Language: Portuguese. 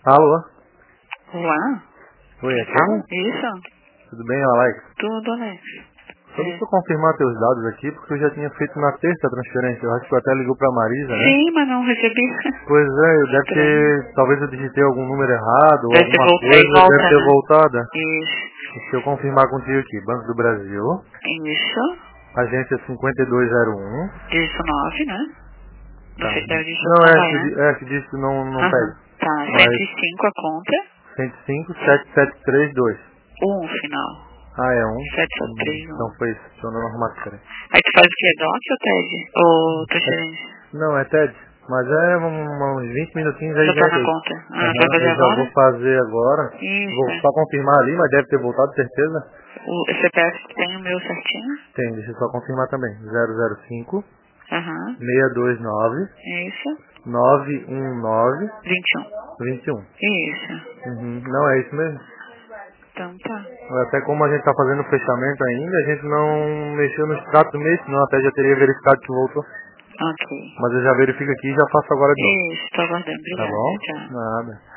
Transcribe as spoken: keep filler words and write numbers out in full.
Alô? Olá? Oi, é Kevin? Isso? Tudo bem, Alex? Tudo, Alex. Só É. deixa eu confirmar teus dados aqui, porque eu já tinha feito na terça a transferência. Eu acho que eu até ligou pra Marisa, né? Sim, mas não recebi. Pois é, eu deve Estranho. ter... Talvez eu digitei algum número errado ou Deve ter alguma voltado e coisa, volta, deve ter né? voltado. Isso. Deixa eu confirmar contigo aqui. Banco do Brasil, Isso. agência cinquenta e dois zero um. Dígito nove, né? Não Tá. sei se deve dígito Não, não é, vai, que né? di- é que disse que não, não Aham. pede. Tá, cento Mas e cinco a conta. cento e cinco, sete sete três dois. Um final. Ah, é um. sete sete Hum, três um. Então foi isso. Deixa eu não arrumar aqui, peraí. Aí tu faz o que? Doc ou T E D? Ou transferência? Não, é Ted. Mas é um- uns vinte minutinhos aí Já já tá é na feito. conta. Ah, vai Aham, fazer eu já vou agora? fazer agora. Vou Isso. só confirmar ali, mas deve ter voltado, certeza. O C P F tem o meu certinho? Tem, deixa eu só confirmar também. zero zero cinco, Aham. seis dois nove, Isso. nove um nove, vinte e um. dois um. Isso. Uhum. Não, é isso mesmo. Então tá. Até como a gente tá fazendo o fechamento ainda, a gente não mexeu no extrato do mês, senão até já teria verificado que voltou. Ok. Mas eu já verifico aqui e já faço agora de novo. Isso, tô aguardando. Tá Obrigada. bom? Tchau. Nada.